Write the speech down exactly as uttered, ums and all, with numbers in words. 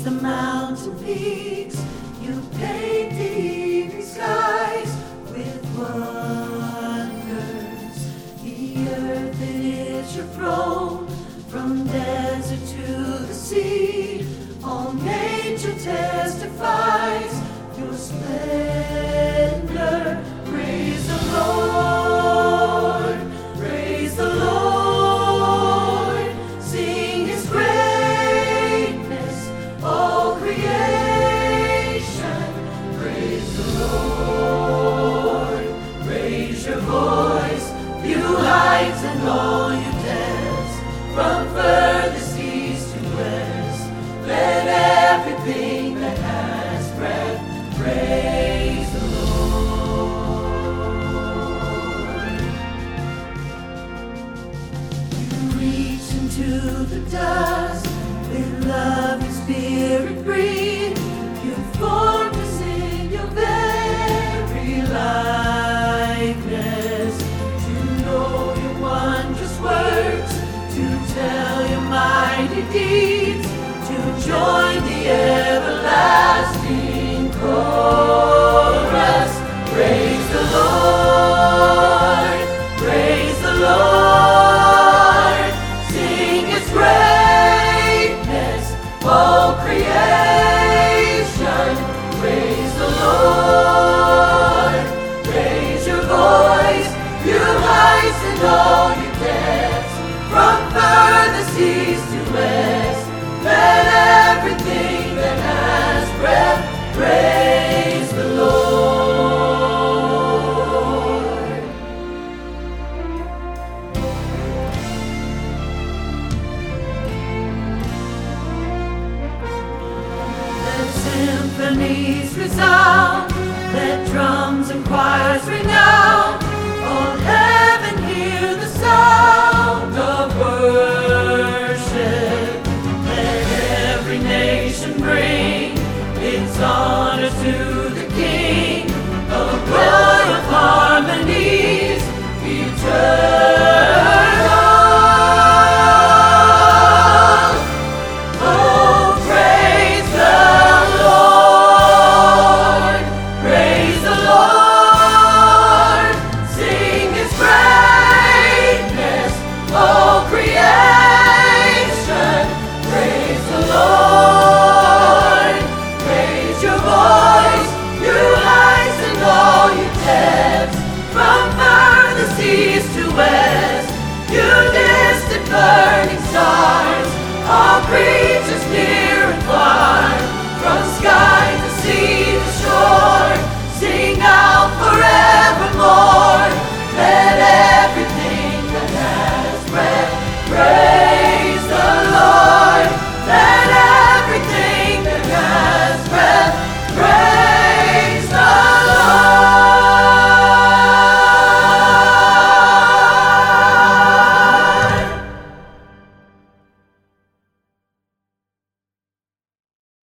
raise the mountain peaks, you paint the evening skies with wonders. The earth, it is your throne, from desert to the sea. All nature testifies your splendor. Praise the Lord, praise the Lord, sing His greatness, all creation. Praise the Lord, raise your voice, you heights and all you depths, from furthest east to west. Let everything that has breath praise the Lord. You reach into the dust, with love and spirit breathe. You formed us in your very likeness, to know your wondrous works, to tell your mighty deeds, to join the everlasting chorus. Praise the Lord, praise the Lord, sing His greatness, all creation. Praise the Lord, raise your voice, you heights and all you depths, from furthest east to west. Let everything that has breath praise the Lord. Let symphonies resound, let drums and choirs renown. All heaven hear the sound of worship. Let every nation bring its honor to the King, a roar of harmonies eternal.